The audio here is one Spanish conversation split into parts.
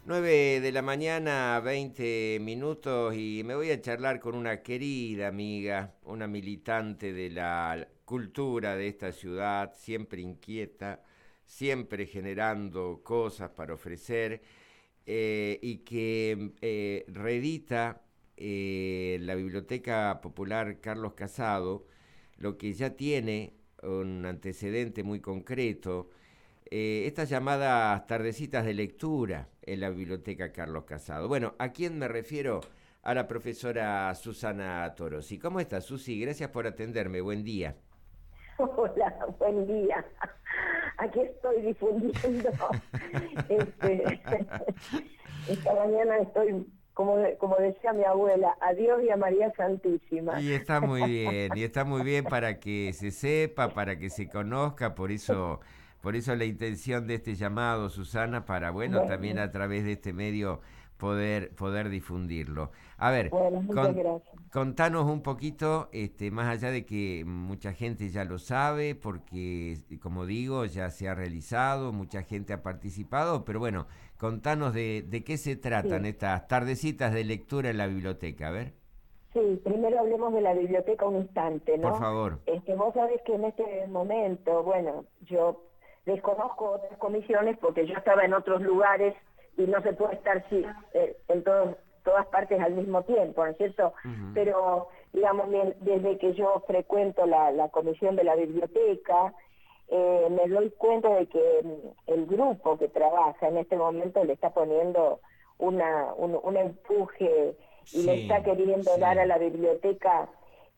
9 de la mañana, 20 minutos, y me voy a charlar con una querida amiga, una militante de la cultura de esta ciudad, siempre inquieta, siempre generando cosas para ofrecer, y que reedita la Biblioteca Popular Carlos Casado, lo que ya tiene un antecedente muy concreto, estas llamadas tardecitas de lectura en la Biblioteca Carlos Casado. Bueno, ¿a quién me refiero? A la profesora Susana Torosi. ¿Cómo estás, Susi? Gracias por atenderme. Buen día. Hola, buen día. Aquí estoy difundiendo. Este, esta mañana estoy, como decía mi abuela, a Dios y a María Santísima. Y está muy bien para que se sepa, para que se conozca, por eso la intención de este llamado, Susana, para, bueno, también Bueno, a través de este medio poder difundirlo. A ver, bueno, muchas gracias. contanos un poquito, más allá de que mucha gente ya lo sabe, porque, como digo, ya se ha realizado, mucha gente ha participado, pero bueno, contanos de qué se tratan Sí, estas tardecitas de lectura en la biblioteca, a ver. sí, primero hablemos de la biblioteca un instante, Por ¿no? favor. Vos sabés que en este momento, bueno, yo desconozco otras comisiones porque yo estaba en otros lugares y no se puede estar en todas partes al mismo tiempo, ¿no es cierto? Ujú. Pero, digamos, desde que yo frecuento la comisión de la biblioteca, me doy cuenta de que el grupo que trabaja en este momento le está poniendo un empuje y le está Sí, queriendo dar a sí. la biblioteca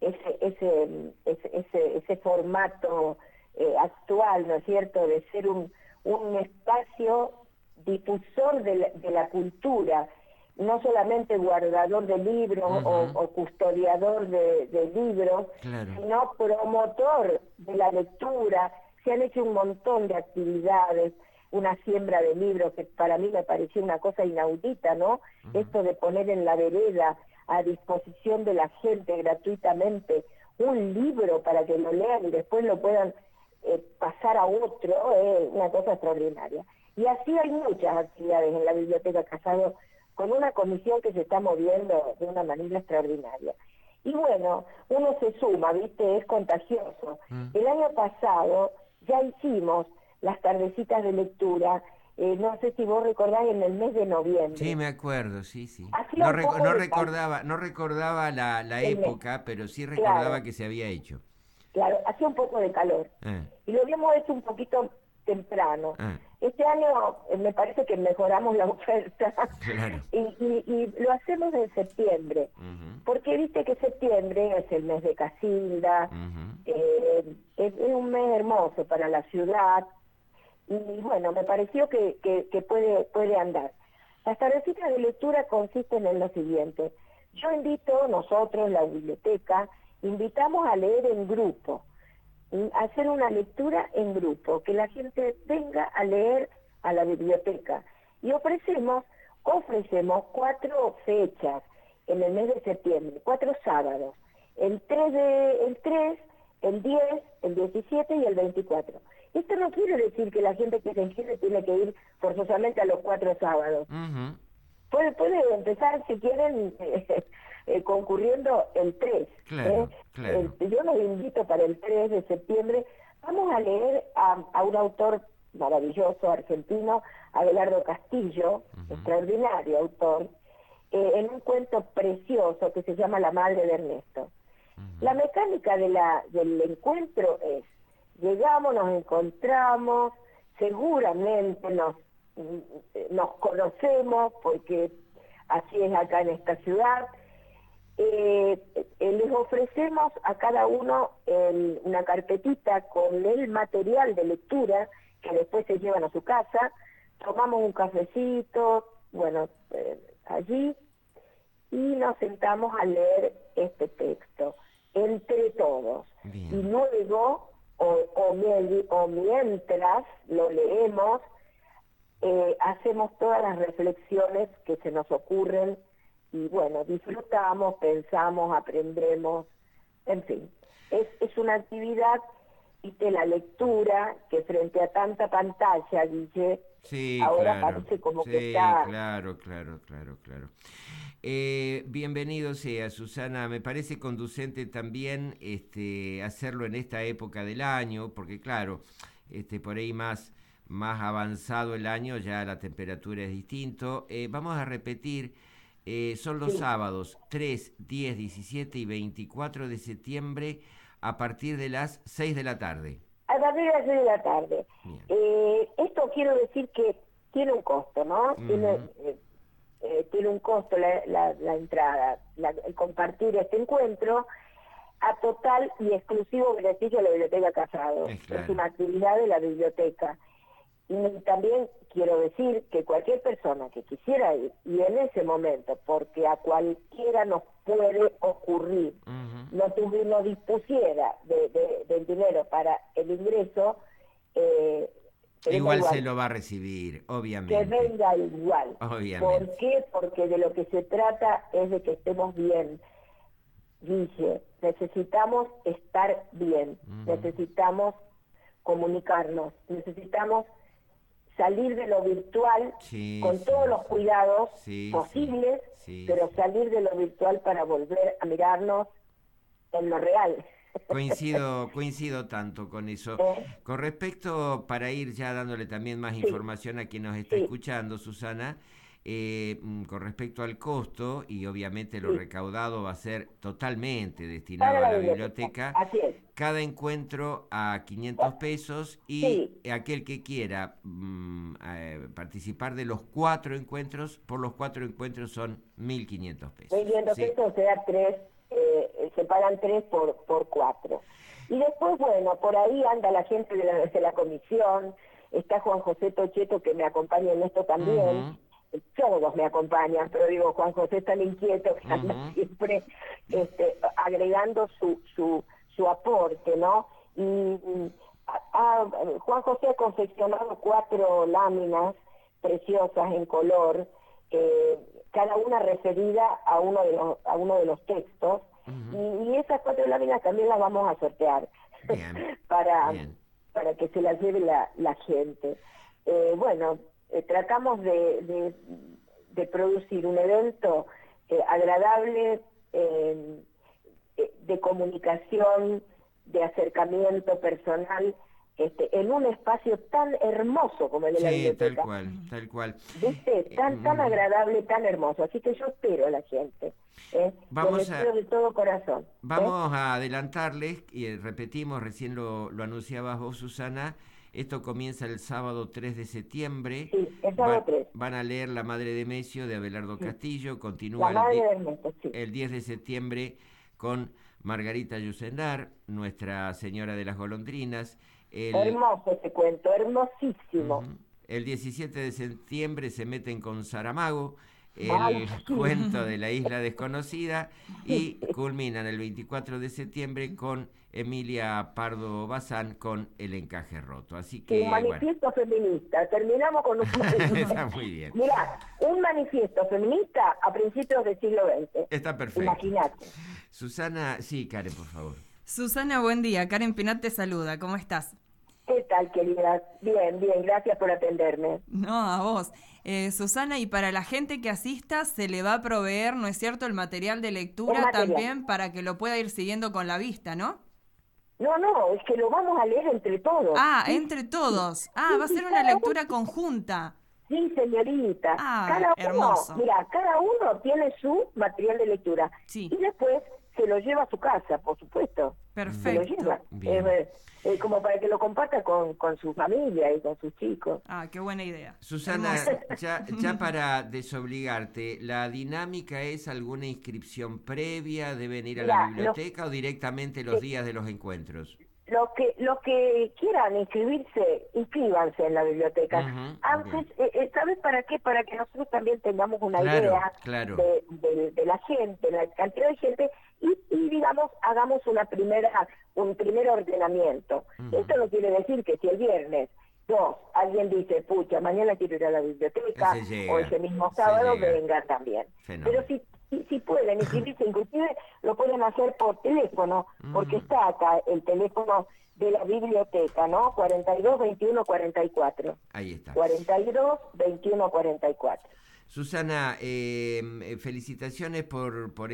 ese formato actual, ¿no es cierto?, de ser un espacio difusor de la cultura, no solamente guardador de libros Ujú. o custodiador de libros, Claro. sino promotor de la lectura. Se han hecho un montón de actividades, una siembra de libros que para mí me pareció una cosa inaudita, ¿no? Ujú. Esto de poner en la vereda a disposición de la gente gratuitamente un libro para que lo lean y después lo puedan pasar a otro, una cosa extraordinaria. Y así hay muchas actividades en la Biblioteca Casado con una comisión que se está moviendo de una manera extraordinaria. Y bueno, uno se suma, ¿viste? Es contagioso. Mm. El año pasado ya hicimos las tardecitas de lectura, no sé si vos recordás, en el mes de Sí, noviembre. me acuerdo, sí, sí. Hacía No, un poco no de calor, recordaba, no recordaba la el mes, época, pero sí recordaba claro. que se había hecho. Claro, hacía un poco de calor. Eh, Y lo habíamos hecho un poquito temprano. eh, Este año me parece que mejoramos la oferta claro. y lo hacemos en septiembre. Ujú, Porque viste que septiembre es el mes de Casilda, ujú. es un mes hermoso para la ciudad. Y bueno, me pareció que puede andar. Las tardecitas de lectura consisten en lo siguiente. Yo invito, nosotros, la biblioteca, invitamos a leer en grupo, a hacer una lectura en grupo, que la gente venga a leer a la biblioteca. Y ofrecemos 4 fechas en el mes de septiembre, 4 sábados, el 3, el 10, el 17 y el 24. Esto no quiere decir que la gente que se inscribe tiene que ir forzosamente a los 4 sábados. Ujú. Puede empezar, si quieren, concurriendo el 3. ¿eh? Claro, claro. Yo los invito para el 3 de septiembre. Vamos a leer a un autor maravilloso argentino, Abelardo Castillo, Ujú, extraordinario autor, en un cuento precioso que se llama La madre de Ernesto. ujú. La mecánica del encuentro es: llegamos, nos encontramos, seguramente nos conocemos, porque así es acá en esta ciudad. Les ofrecemos a cada uno una carpetita con el material de lectura que después se llevan a su casa, tomamos un cafecito, bueno, allí, y nos sentamos a leer este texto entre todos. Y Bien. luego, o mientras lo leemos, hacemos todas las reflexiones que se nos ocurren y bueno, disfrutamos, pensamos, aprendemos, en fin. Es una actividad viste, la lectura, que frente a tanta pantalla, Guille, Sí, ahora claro. parece como que Sí, está... claro. Bienvenido sea, Susana. Me parece conducente también hacerlo en esta época del año, porque claro, por ahí más avanzado el año, ya la temperatura es distinto. Vamos a repetir, son los Sí, sábados 3, 10, 17 y 24 de septiembre a partir de las 6 de la tarde. a partir de las 6 de la tarde. Bien. Esto quiero decir que tiene un costo, ¿no? Ujú. Tiene un costo la entrada, el compartir este encuentro a total y exclusivo beneficio de la Biblioteca Casado. Es Es claro. una actividad de la biblioteca. Y también quiero decir que cualquier persona que quisiera ir, y en ese momento, porque a cualquiera nos puede ocurrir, Ujú. no dispusiera del dinero para el ingreso, que venga Igual se igual, lo va a recibir, que obviamente. venga igual. ¿Por Obviamente. qué? Porque de lo que se trata es de que estemos bien. Guille, necesitamos estar bien, Ujú. necesitamos comunicarnos, necesitamos salir de lo virtual Sí, con sí, todos los sí. cuidados Sí, sí. posibles, Sí, pero sí. salir de lo virtual para volver a mirarnos en lo real. Coincido tanto con eso. ¿Eh? Con respecto, para ir ya dándole también más Sí, información a quien nos está sí, escuchando, Susana, con respecto al costo, y obviamente lo sí, recaudado va a ser totalmente para destinado a la la biblioteca, biblioteca, así es. cada encuentro a 500 pesos y Sí, aquel que quiera participar de los 4 encuentros, por los 4 encuentros son 1.500 pesos. 1.500 ¿Sí? pesos, o sea, se pagan 3 por 4. Y después, bueno, por ahí anda la gente de la comisión, está Juan José Tocheto que me acompaña en esto también, Ujú, todos me acompañan, pero digo, Juan José es tan inquieto que anda ujú. siempre agregando su aporte, ¿no? Juan José ha confeccionado 4 láminas preciosas en color, eh, cada una referida a uno de los textos, Ujú. y esas 4 láminas también las vamos a sortear Bien, para, bien. para que se las lleve la gente. Bueno, tratamos de producir un evento agradable, de comunicación, de acercamiento personal, en un espacio tan hermoso como el de la Sí, tal biblioteca. cual, tal cual. ¿Viste? Tan Ujú. agradable, tan hermoso. Así que yo espero a la gente. Los Vamos espero a, de todo corazón. vamos a adelantarles, y repetimos, recién lo anunciabas vos, Susana, esto comienza el sábado 3 de septiembre, Sí, el sábado 3. van a leer La Madre de Mesio de Abelardo Sí. Castillo, La continúa madre de Ernesto, sí. el 10 de septiembre con Margarita Yusenar, Nuestra Señora de las Golondrinas, el Hermoso ese cuento, hermosísimo. Ujú. El 17 de septiembre se meten con Saramago, Ay, el sí, cuento de la isla desconocida, sí. y culminan el 24 de septiembre con Emilia Pardo Bazán con El encaje roto. Así Sí, un que, bueno, manifiesto feminista. Terminamos con un está muy bien. Mirá, un manifiesto feminista a principios del siglo XX. Está perfecto. Imagínate. Susana, sí, Karen, por favor. Susana, buen día. Karen Pinat te saluda. ¿Cómo estás? ¿Qué tal, querida? Bien, bien, gracias por atenderme. No, a vos. Susana, y para la gente que asista se le va a proveer, ¿no es cierto?, el material de El lectura material. también para que lo pueda ir siguiendo con la vista, ¿no? No, es que lo vamos a leer entre todos. Ah, Sí, entre sí, todos. Ah, va a sí, ser una cada uno. lectura conjunta. Sí, señorita. Ah, Cada uno, hermoso. mira, cada uno tiene su material de lectura. Sí, Y después se lo lleva a su casa, por supuesto. Se lo perfecto. lleva. Bien. Como para que lo comparta con su familia y con sus chicos. Ah, qué buena idea. Susana, Hermoso. ya para desobligarte, ¿la dinámica es alguna inscripción previa? ¿Deben ir a la Mira, biblioteca o directamente los días de los encuentros? los que quieran inscribirse, inscríbanse en la biblioteca. Ujú, Antes, bien. ¿sabes para qué? Para que nosotros también tengamos una Claro, idea claro. de la gente, la cantidad de gente, y digamos, hagamos un primer ordenamiento. Ujú. Esto no quiere decir que si el viernes 2 alguien dice, pucha, mañana quiero ir a la biblioteca, Se o llega, ese mismo se sábado llega. venga también. Pero Fenómeno. si Sí pueden inscribirse, inclusive lo pueden hacer por teléfono, porque está acá el teléfono de la biblioteca, ¿no? 42 21 44. Ahí está. 42 21 44. Susana, felicitaciones por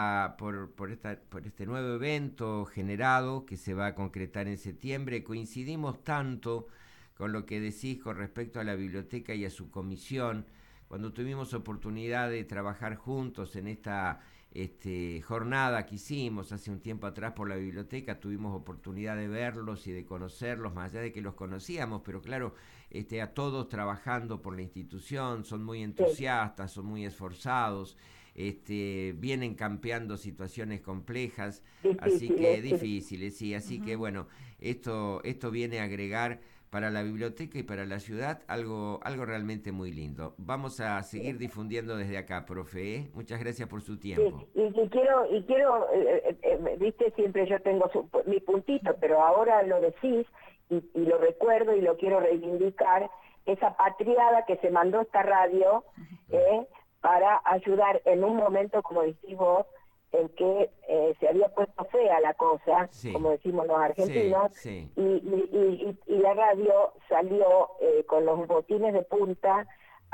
este nuevo evento generado que se va a concretar en septiembre. Coincidimos tanto con lo que decís con respecto a la biblioteca y a su comisión. Cuando tuvimos oportunidad de trabajar juntos en esta jornada que hicimos hace un tiempo atrás por la biblioteca, tuvimos oportunidad de verlos y de conocerlos, más allá de que los conocíamos, pero claro, a todos trabajando por la institución, son muy entusiastas, son muy esforzados, vienen campeando situaciones complejas, difíciles, sí, así que bueno, esto viene a agregar para la biblioteca y para la ciudad algo realmente muy lindo. Vamos a seguir difundiendo desde acá, profe, ¿eh? Muchas gracias por su tiempo. Sí, y quiero, viste, siempre yo tengo mi puntito, pero ahora lo decís y lo recuerdo y lo quiero reivindicar, esa patriada que se mandó esta radio para ayudar en un momento, como decís vos, en que se había puesto fea la cosa, como decimos los argentinos, y la radio salió con los botines de punta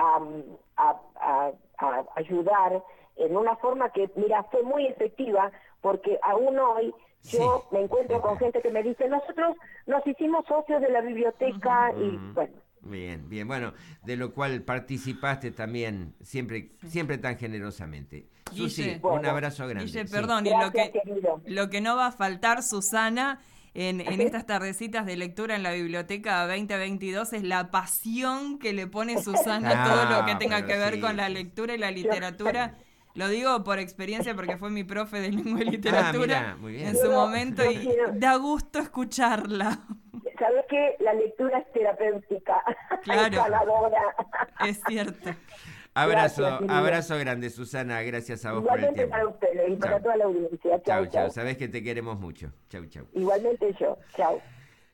a ayudar en una forma que, mira, fue muy efectiva, porque aún hoy yo me encuentro con gente que me dice, nosotros nos hicimos socios de la biblioteca y bueno. Bien, bueno, de lo cual participaste también siempre tan generosamente. Susi, un abrazo grande. Guille, perdón, y lo que no va a faltar, Susana, en estas tardecitas de lectura en la biblioteca 2022 es la pasión que le pone Susana a todo lo que tenga que ver con la lectura y la literatura. Lo digo por experiencia porque fue mi profe de lengua y literatura en su momento y da gusto escucharla. ¿Sabes qué? La lectura es terapéutica. Claro. Es Es cierto. Abrazo grande, Susana. Gracias a vos por el tiempo. Igualmente para ustedes y para toda la audiencia. Chau. Sabés que te queremos mucho. Chau. Igualmente yo. Chau.